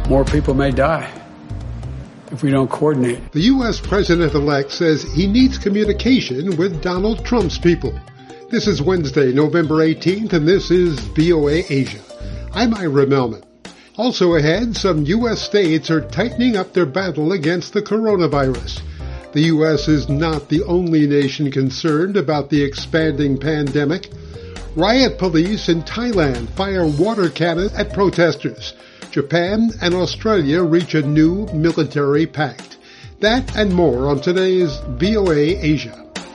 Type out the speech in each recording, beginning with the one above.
more people may die if we don't coordinate. The U.S. President-elect says he needs communication with Donald Trump's people. This is Wednesday, November 18th, and this is VOA Asia. I'm Ira Melman. Also ahead, some U.S. states are tightening up their battle against the coronavirus. The U.S. is not the only nation concerned about the expanding pandemic. Riot police in Thailand fire water cannons at protesters. Japan and Australia reach a new military pact. That and more on today's VOA Asia.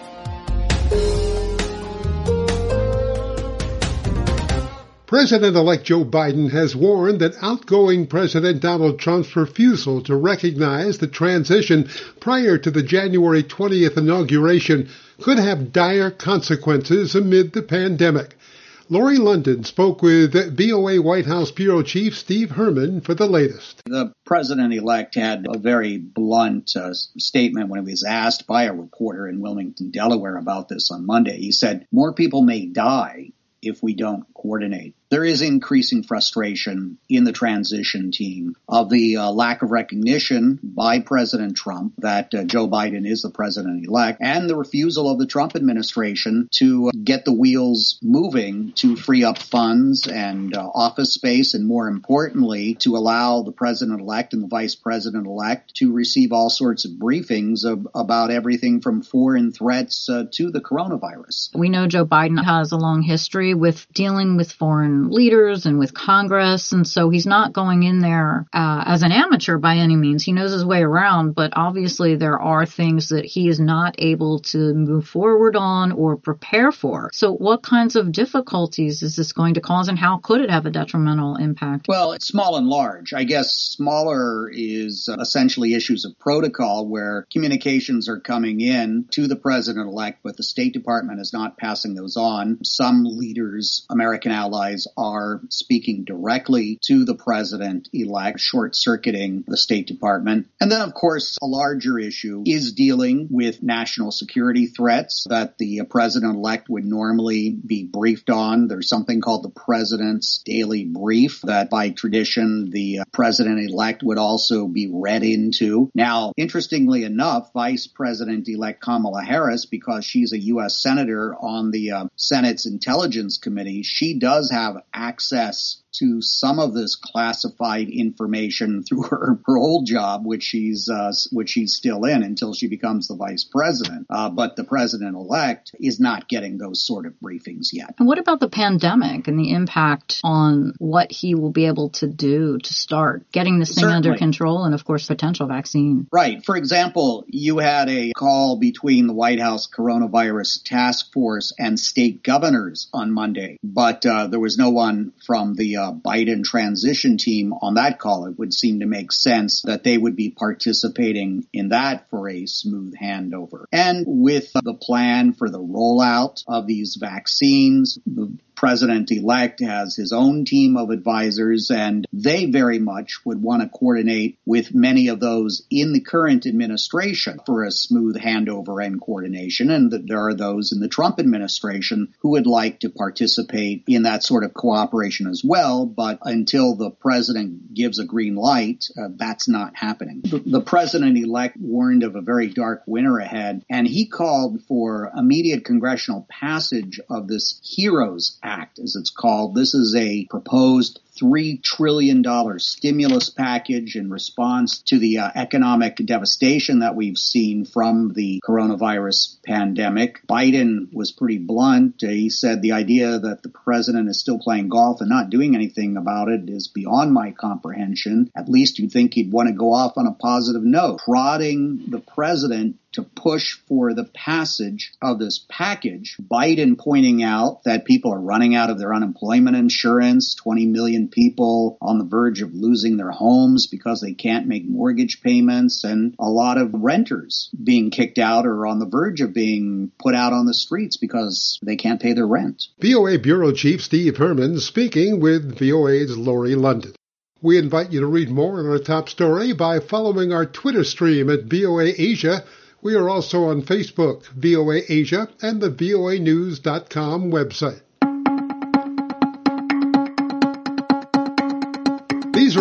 President-elect Joe Biden has warned that outgoing President Donald Trump's refusal to recognize the transition prior to the January 20th inauguration could have dire consequences amid the pandemic. Lori London spoke with VOA White House Bureau Chief Steve Herman for the latest. The president-elect had a very blunt statement when he was asked by a reporter in Wilmington, Delaware about this on Monday. He said, "More people may die if we don't coordinate." There is increasing frustration in the transition team of the lack of recognition by President Trump that Joe Biden is the president-elect, and the refusal of the Trump administration to get the wheels moving to free up funds and office space, and more importantly, to allow the president-elect and the vice president-elect to receive all sorts of briefings about everything from foreign threats to the coronavirus. We know Joe Biden has a long history with dealing with foreign leaders and with Congress, and so he's not going in there as an amateur by any means. He knows his way around, but obviously there are things that he is not able to move forward on or prepare for. So what kinds of difficulties is this going to cause, and how could it have a detrimental impact? Well, it's small and large. I guess smaller is essentially issues of protocol where communications are coming in to the president-elect, but the State Department is not passing those on. Some leaders, American allies, are speaking directly to the president-elect, short-circuiting the State Department. And then, of course, a larger issue is dealing with national security threats that the president-elect would normally be briefed on. There's something called the President's Daily Brief that, by tradition, the president-elect would also be read into. Now, interestingly enough, Vice President-elect Kamala Harris, because she's a U.S. Senator on the Senate's Intelligence Committee, she does have access to some of this classified information through her old job, which she's still in until she becomes the vice president. But the president-elect is not getting those sort of briefings yet. And what about the pandemic and the impact on what he will be able to do to start getting this thing under control, and, of course, potential vaccine? Right. For example, you had a call between the White House Coronavirus Task Force and state governors on Monday, but there was no one from the Biden transition team on that call. It would seem to make sense that they would be participating in that for a smooth handover. And with the plan for the rollout of these vaccines, the president-elect has his own team of advisors, and they very much would want to coordinate with many of those in the current administration for a smooth handover and coordination. And there are those in the Trump administration who would like to participate in that sort of cooperation as well. But until the president gives a green light, that's not happening. The president-elect warned of a very dark winter ahead, and he called for immediate congressional passage of this HEROES Act, as it's called. This is a proposed $3 trillion stimulus package in response to the economic devastation that we've seen from the coronavirus pandemic. Biden was pretty blunt. He said the idea that the president is still playing golf and not doing anything about it is beyond my comprehension. At least you'd think he'd want to go off on a positive note, prodding the president to push for the passage of this package. Biden pointing out that people are running out of their unemployment insurance, 20 million people on the verge of losing their homes because they can't make mortgage payments, and a lot of renters being kicked out or on the verge of being put out on the streets because they can't pay their rent. VOA Bureau Chief Steve Herman speaking with VOA's Lori London. We invite you to read more on our top story by following our Twitter stream at VOA Asia. We are also on Facebook, VOA Asia, and the voanews.com website. These are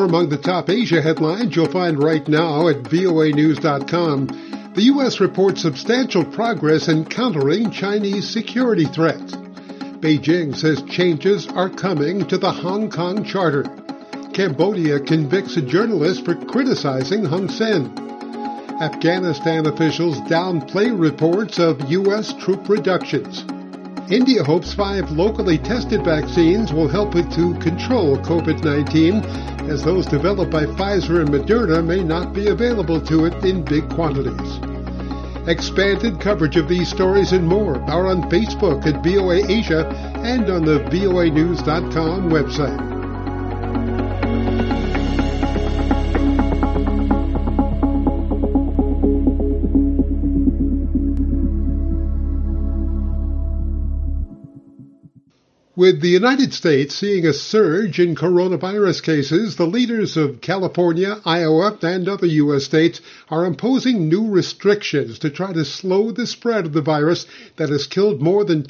More among the top Asia headlines you'll find right now at voanews.com. The U.S. reports substantial progress in countering Chinese security threats. Beijing says changes are coming to the Hong Kong Charter. Cambodia convicts a journalist for criticizing Hun Sen. Afghanistan officials downplay reports of U.S. troop reductions. India hopes 5 locally tested vaccines will help it to control COVID-19, as those developed by Pfizer and Moderna may not be available to it in big quantities. Expanded coverage of these stories and more are on Facebook at VOA Asia and on the voanews.com website. With the United States seeing a surge in coronavirus cases, the leaders of California, Iowa, and other U.S. states are imposing new restrictions to try to slow the spread of the virus that has killed more than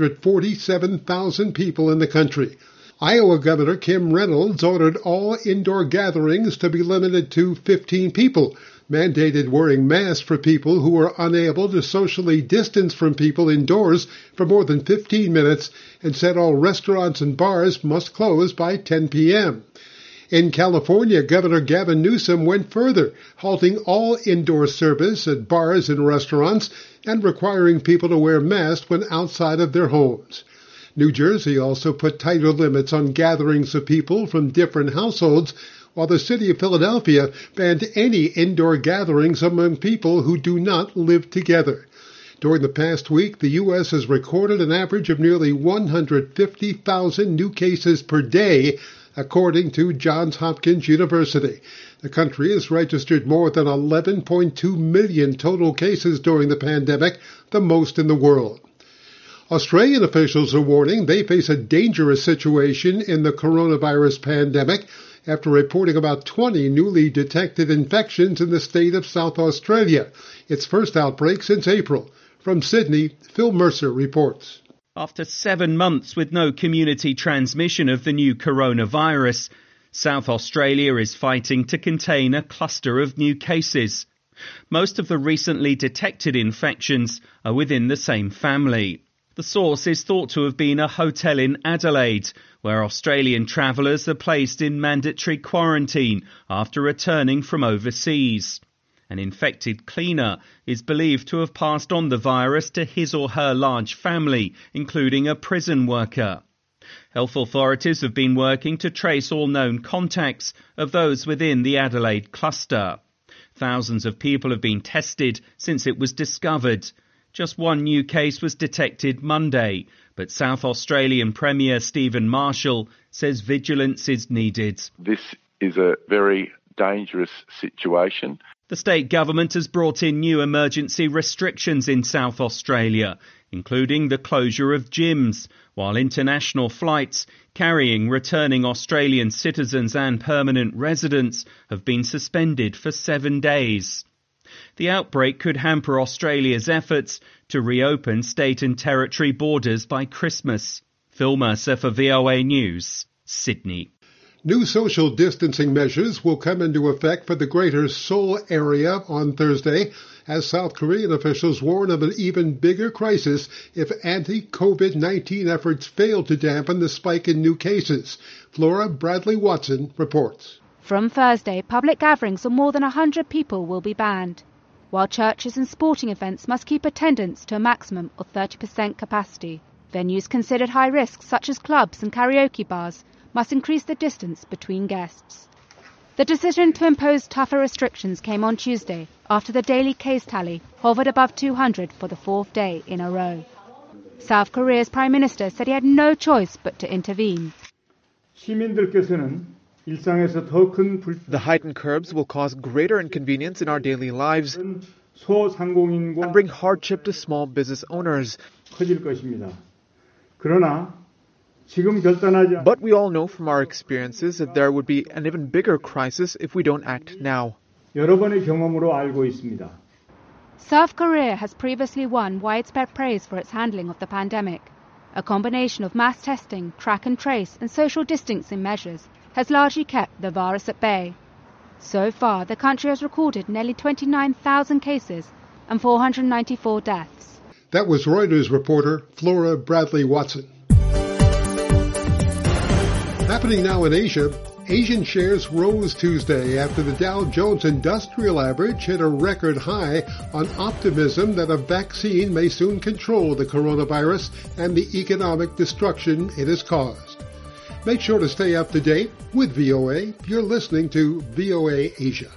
247,000 people in the country. Iowa Governor Kim Reynolds ordered all indoor gatherings to be limited to 15 people, mandated wearing masks for people who were unable to socially distance from people indoors for more than 15 minutes, and said all restaurants and bars must close by 10 p.m. In California, Governor Gavin Newsom went further, halting all indoor service at bars and restaurants and requiring people to wear masks when outside of their homes. New Jersey also put tighter limits on gatherings of people from different households, while the city of Philadelphia banned any indoor gatherings among people who do not live together. During the past week, the U.S. has recorded an average of nearly 150,000 new cases per day, according to Johns Hopkins University. The country has registered more than 11.2 million total cases during the pandemic, the most in the world. Australian officials are warning they face a dangerous situation in the coronavirus pandemic after reporting about 20 newly detected infections in the state of South Australia, its first outbreak since April. From Sydney, Phil Mercer reports. After 7 months with no community transmission of the new coronavirus, South Australia is fighting to contain a cluster of new cases. Most of the recently detected infections are within the same family. The source is thought to have been a hotel in Adelaide, where Australian travellers are placed in mandatory quarantine after returning from overseas. An infected cleaner is believed to have passed on the virus to his or her large family, including a prison worker. Health authorities have been working to trace all known contacts of those within the Adelaide cluster. Thousands of people have been tested since it was discovered. Just one new case was detected Monday, but South Australian Premier Stephen Marshall says vigilance is needed. This is a very dangerous situation. The state government has brought in new emergency restrictions in South Australia, including the closure of gyms, while international flights carrying returning Australian citizens and permanent residents have been suspended for 7 days. The outbreak could hamper Australia's efforts to reopen state and territory borders by Christmas. Phil Mercer for VOA News, Sydney. New social distancing measures will come into effect for the Greater Seoul area on Thursday, as South Korean officials warn of an even bigger crisis if anti-COVID-19 efforts fail to dampen the spike in new cases. Flora Bradley-Watson reports. From Thursday, public gatherings of more than 100 people will be banned, while churches and sporting events must keep attendance to a maximum of 30% capacity. Venues considered high risk, such as clubs and karaoke bars, must increase the distance between guests. The decision to impose tougher restrictions came on Tuesday after the daily case tally hovered above 200 for the 4th day in a row. South Korea's Prime Minister said he had no choice but to intervene. The heightened curbs will cause greater inconvenience in our daily lives and bring hardship to small business owners. But we all know from our experiences that there would be an even bigger crisis if we don't act now. South Korea has previously won widespread praise for its handling of the pandemic. A combination of mass testing, track and trace, and social distancing measures has largely kept the virus at bay. So far, the country has recorded nearly 29,000 cases and 494 deaths. That was Reuters reporter Flora Bradley Watson. Happening now in Asia, Asian shares rose Tuesday after the Dow Jones Industrial Average hit a record high on optimism that a vaccine may soon control the coronavirus and the economic destruction it has caused. Make sure to stay up to date with VOA. You're listening to VOA Asia.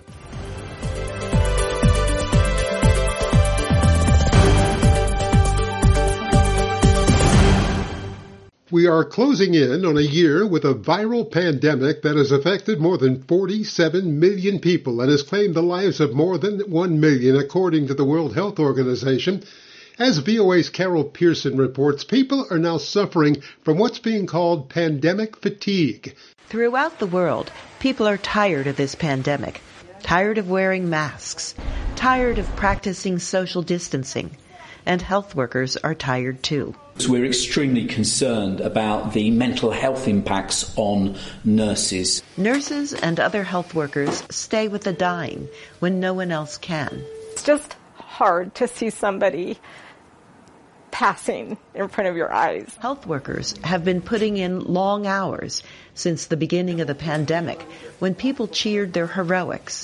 We are closing in on a year with a viral pandemic that has affected more than 47 million people and has claimed the lives of more than 1 million, according to the World Health Organization. As VOA's Carol Pearson reports, people are now suffering from what's being called pandemic fatigue. Throughout the world, people are tired of this pandemic, tired of wearing masks, tired of practicing social distancing, and health workers are tired too. We're extremely concerned about the mental health impacts on nurses. Nurses and other health workers stay with the dying when no one else can. It's just hard to see somebody passing in front of your eyes. Health workers have been putting in long hours since the beginning of the pandemic, when people cheered their heroics.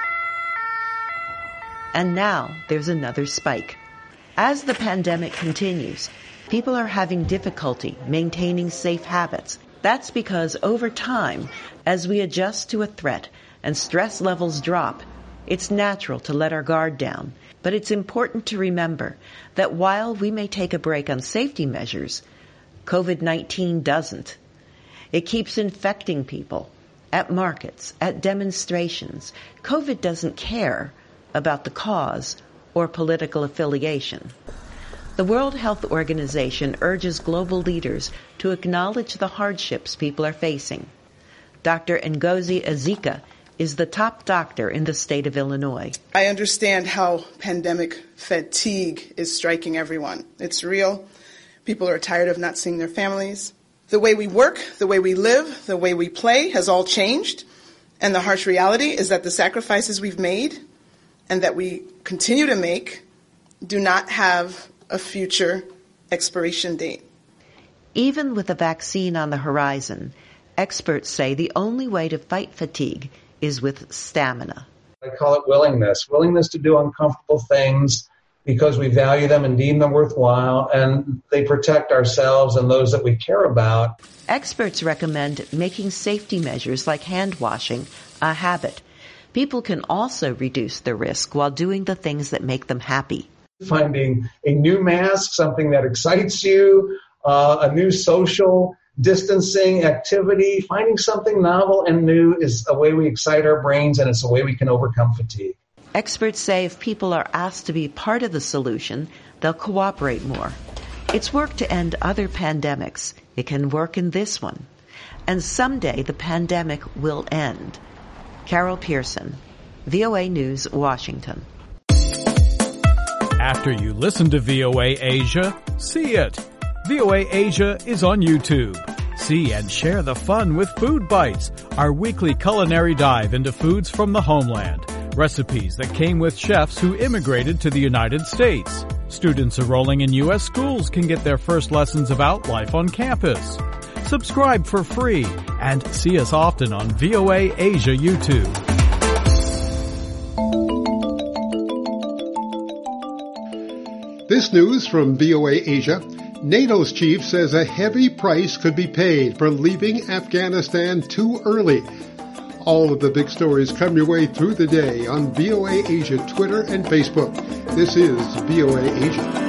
And now there's another spike. As the pandemic continues, people are having difficulty maintaining safe habits. That's because over time, as we adjust to a threat and stress levels drop, it's natural to let our guard down. But it's important to remember that while we may take a break on safety measures, COVID-19 doesn't. It keeps infecting people at markets, at demonstrations. COVID doesn't care about the cause or political affiliation. The World Health Organization urges global leaders to acknowledge the hardships people are facing. Dr. Ngozi Ezika is the top doctor in the state of Illinois. I understand how pandemic fatigue is striking everyone. It's real. People are tired of not seeing their families. The way we work, the way we live, the way we play has all changed. And the harsh reality is that the sacrifices we've made and that we continue to make do not have a future expiration date. Even with a vaccine on the horizon, experts say the only way to fight fatigue is with stamina. I call it willingness to do uncomfortable things because we value them and deem them worthwhile, and they protect ourselves and those that we care about. Experts recommend making safety measures like hand washing a habit. People can also reduce the risk while doing the things that make them happy. Finding a new mask, something that excites you, a new social distancing activity, finding something novel and new is a way we excite our brains, and it's a way we can overcome fatigue. Experts say if people are asked to be part of the solution, they'll cooperate more. It's worked to end other pandemics. It can work in this one. And someday the pandemic will end. Carol Pearson, VOA News, Washington. After you listen to VOA Asia, see it. VOA Asia is on YouTube. See and share the fun with Food Bites, our weekly culinary dive into foods from the homeland. Recipes that came with chefs who immigrated to the United States. Students enrolling in U.S. schools can get their first lessons about life on campus. Subscribe for free and see us often on VOA Asia YouTube. This news from VOA Asia. NATO's chief says a heavy price could be paid for leaving Afghanistan too early. All of the big stories come your way through the day on VOA Asia Twitter and Facebook. This is VOA Asia.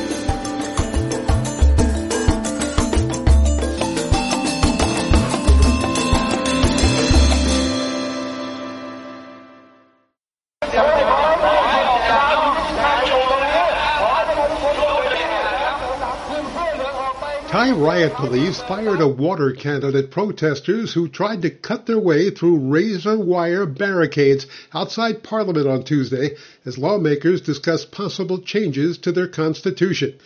Thai riot police fired a water cannon at protesters who tried to cut their way through razor wire barricades outside Parliament on Tuesday as lawmakers discussed possible changes to their constitution.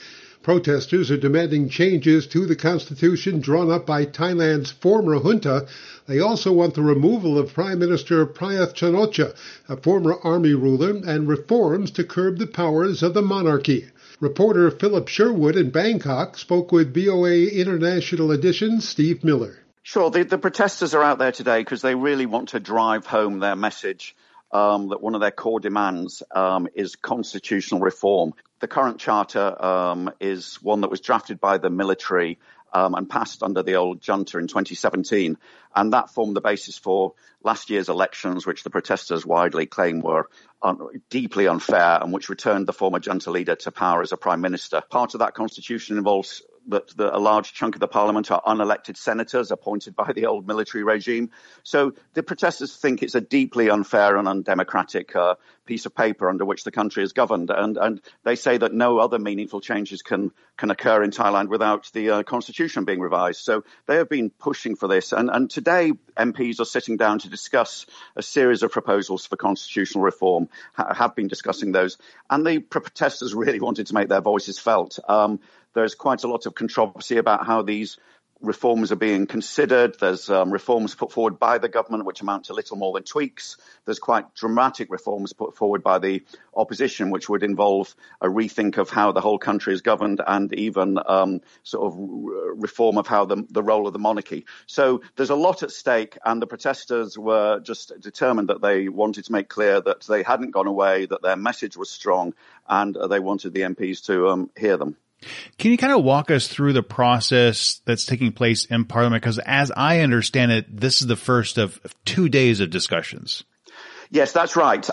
Protesters are demanding changes to the constitution drawn up by Thailand's former junta. They also want the removal of Prime Minister Prayuth Chan-o-cha, a former army ruler, and reforms to curb the powers of the monarchy. Reporter Philip Sherwood in Bangkok spoke with VOA International Edition's Steve Miller. Sure, the protesters are out there today because they really want to drive home their message that one of their core demands is constitutional reform. The current charter is one that was drafted by the military and passed under the old junta in 2017. And that formed the basis for last year's elections, which the protesters widely claim were deeply unfair and which returned the former junta leader to power as a prime minister. Part of that constitution involves that a large chunk of the parliament are unelected senators appointed by the old military regime. So the protesters think it's a deeply unfair and undemocratic piece of paper under which the country is governed. And they say that no other meaningful changes can occur in Thailand without the constitution being revised. So they have been pushing for this. And today MPs are sitting down to discuss a series of proposals for constitutional reform, have been discussing those. And the protesters really wanted to make their voices felt. There's quite a lot of controversy about how these reforms are being considered. There's reforms put forward by the government which amount to little more than tweaks. There's quite dramatic reforms put forward by the opposition which would involve a rethink of how the whole country is governed and even sort of reform of how the role of the monarchy. So there's a lot at stake, and the protesters were just determined that they wanted to make clear that they hadn't gone away, that their message was strong, and they wanted the MPs to hear them. Can you kind of walk us through the process that's taking place in Parliament? Because as I understand it, this is the first of 2 days of discussions. Yes, that's right.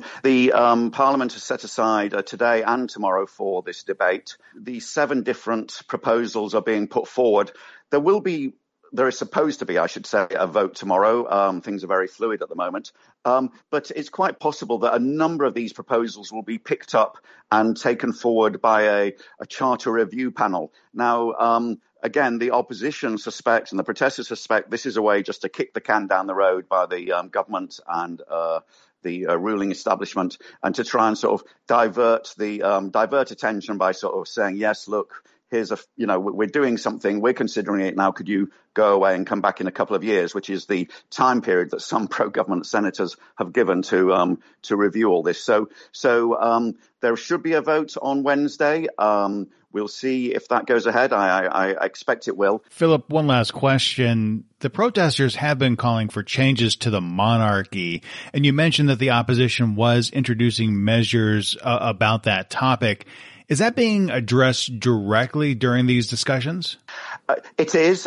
The Parliament has set aside today and tomorrow for this debate. The 7 different proposals are being put forward. There is supposed to be, I should say, a vote tomorrow. Things are very fluid at the moment. But it's quite possible that a number of these proposals will be picked up and taken forward by a charter review panel. Now, again, the opposition suspects and the protesters suspect this is a way just to kick the can down the road by the government and the ruling establishment, and to try and sort of divert attention by sort of saying, yes, look, here's we're doing something, we're considering it now, could you go away and come back in a couple of years, which is the time period that some pro-government senators have given to review all this. So there should be a vote on Wednesday. We'll see if that goes ahead. I expect it will. Philip, one last question. The protesters have been calling for changes to the monarchy, and you mentioned that the opposition was introducing measures about that topic. Is that being addressed directly during these discussions? It is,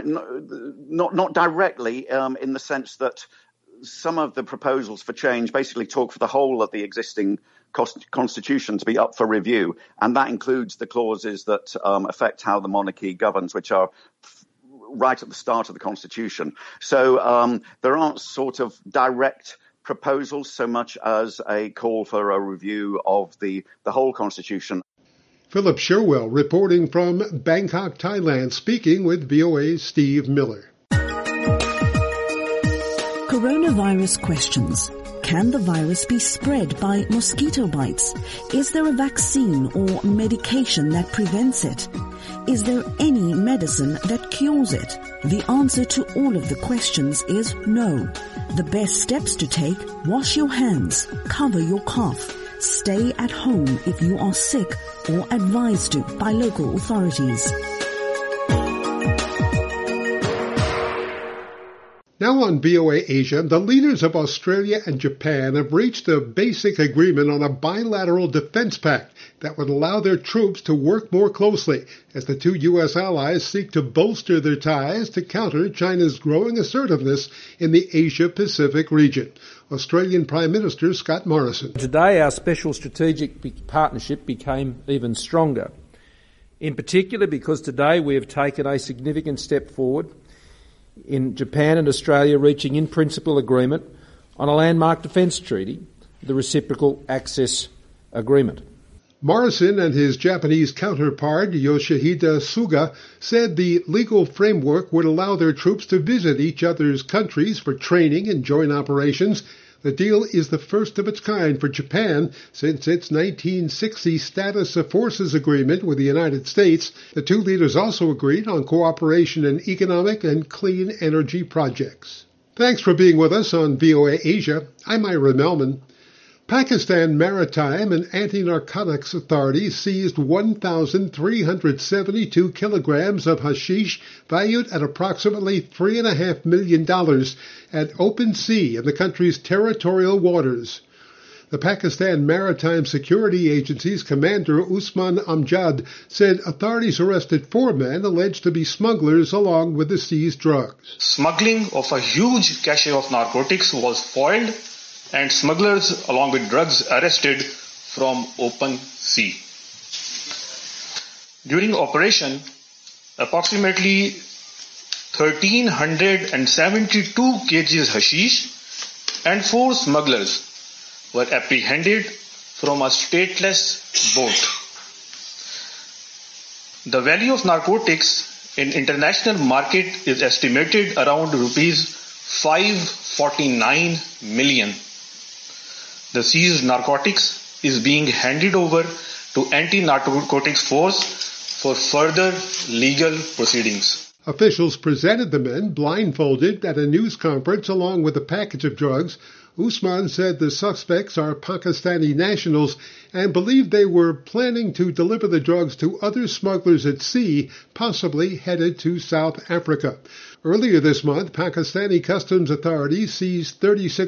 not directly, in the sense that some of the proposals for change basically talk for the whole of the existing constitution to be up for review, and that includes the clauses that affect how the monarchy governs, which are right at the start of the constitution. So there aren't sort of direct proposals so much as a call for a review of the whole constitution. Philip Sherwell reporting from Bangkok, Thailand, speaking with VOA's Steve Miller. Coronavirus questions. Can the virus be spread by mosquito bites? Is there a vaccine or medication that prevents it? Is there any medicine that cures it? The answer to all of the questions is no. The best steps to take: wash your hands, cover your cough, stay at home if you are sick or advised to by local authorities. Now on VOA Asia, the leaders of Australia and Japan have reached a basic agreement on a bilateral defense pact that would allow their troops to work more closely as the two U.S. allies seek to bolster their ties to counter China's growing assertiveness in the Asia-Pacific region. Australian Prime Minister Scott Morrison. Today, our special strategic partnership became even stronger. In particular, because today we have taken a significant step forward in Japan and Australia reaching in principle agreement on a landmark defence treaty, the Reciprocal Access Agreement. Morrison and his Japanese counterpart, Yoshihide Suga, said the legal framework would allow their troops to visit each other's countries for training and joint operations. The deal is the first of its kind for Japan since its 1960 Status of Forces Agreement with the United States. The two leaders also agreed on cooperation in economic and clean energy projects. Thanks for being with us on VOA Asia. I'm Ira Melman. Pakistan maritime and anti-narcotics authorities seized 1,372 kilograms of hashish valued at approximately $3.5 million at open sea in the country's territorial waters. The Pakistan Maritime Security Agency's commander Usman Amjad said authorities arrested 4 men alleged to be smugglers along with the seized drugs. Smuggling of a huge cache of narcotics was foiled and smugglers along with drugs arrested from open sea. During operation, approximately 1,372 kgs hashish and 4 smugglers were apprehended from a stateless boat. The value of narcotics in international market is estimated around rupees 549 million. The seized narcotics is being handed over to anti-narcotics force for further legal proceedings. Officials presented the men blindfolded at a news conference along with a package of drugs. Usman said the suspects are Pakistani nationals and believed they were planning to deliver the drugs to other smugglers at sea, possibly headed to South Africa. Earlier this month, Pakistani customs authorities seized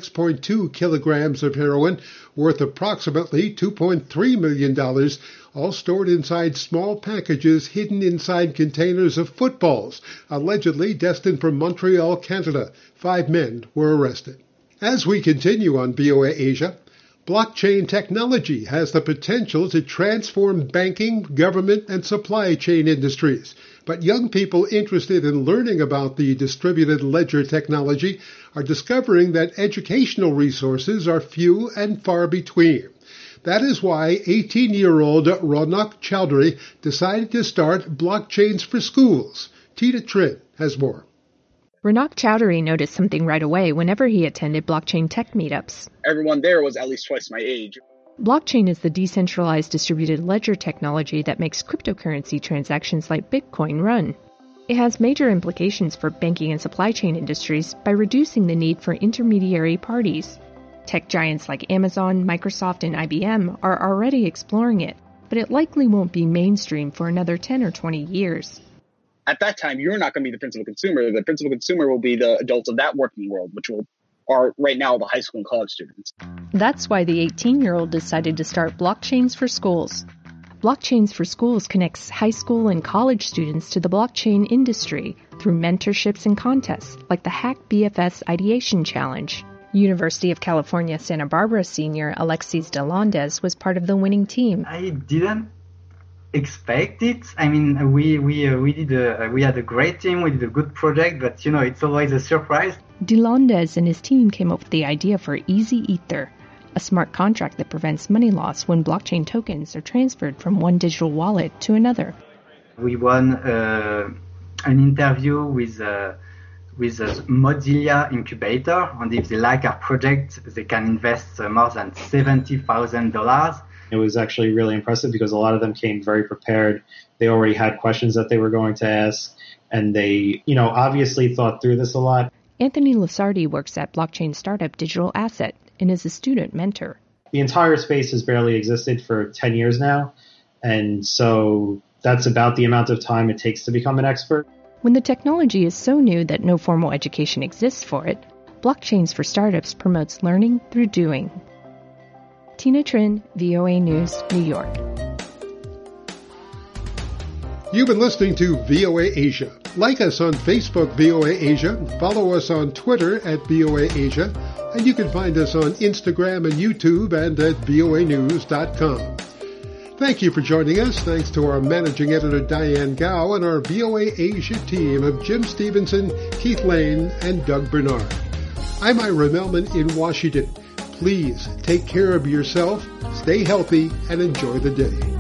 36.2 kilograms of heroin worth approximately $2.3 million, all stored inside small packages hidden inside containers of footballs, allegedly destined for Montreal, Canada. 5 men were arrested. As we continue on VOA Asia, blockchain technology has the potential to transform banking, government, and supply chain industries. But young people interested in learning about the distributed ledger technology are discovering that educational resources are few and far between. That is why 18-year-old Ronak Chowdhury decided to start Blockchains for Schools. Tina Trin has more. Ronak Chowdhury noticed something right away whenever he attended blockchain tech meetups. Everyone there was at least twice my age. Blockchain is the decentralized distributed ledger technology that makes cryptocurrency transactions like Bitcoin run. It has major implications for banking and supply chain industries by reducing the need for intermediary parties. Tech giants like Amazon, Microsoft, and IBM are already exploring it, but it likely won't be mainstream for another 10 or 20 years. At that time, you're not going to be the principal consumer. The principal consumer will be the adults of that working world, which are right now the high school and college students. That's why the 18-year-old decided to start Blockchains for Schools. Blockchains for Schools connects high school and college students to the blockchain industry through mentorships and contests like the Hack BFS Ideation Challenge. University of California, Santa Barbara senior Alexis Delondes was part of the winning team. I didn't expect it. I mean, we had a great team, we did a good project, but it's always a surprise. Delondes and his team came up with the idea for Easy Ether, a smart contract that prevents money loss when blockchain tokens are transferred from one digital wallet to another. We won an interview with a Mozilla incubator, and if they like our project, they can invest more than $70,000. It was actually really impressive because a lot of them came very prepared. They already had questions that they were going to ask, and they, obviously thought through this a lot. Anthony Lasardi works at blockchain startup Digital Asset and is a student mentor. The entire space has barely existed for 10 years now, and so that's about the amount of time it takes to become an expert. When the technology is so new that no formal education exists for it, Blockchains for Startups promotes learning through doing. Tina Trin, VOA News, New York. You've been listening to VOA Asia. Like us on Facebook, VOA Asia. Follow us on Twitter at VOA Asia. And you can find us on Instagram and YouTube and at voanews.com. Thank you for joining us. Thanks to our managing editor, Diane Gao, and our VOA Asia team of Jim Stevenson, Keith Lane, and Doug Bernard. I'm Ira Melman in Washington. Please take care of yourself, stay healthy, and enjoy the day.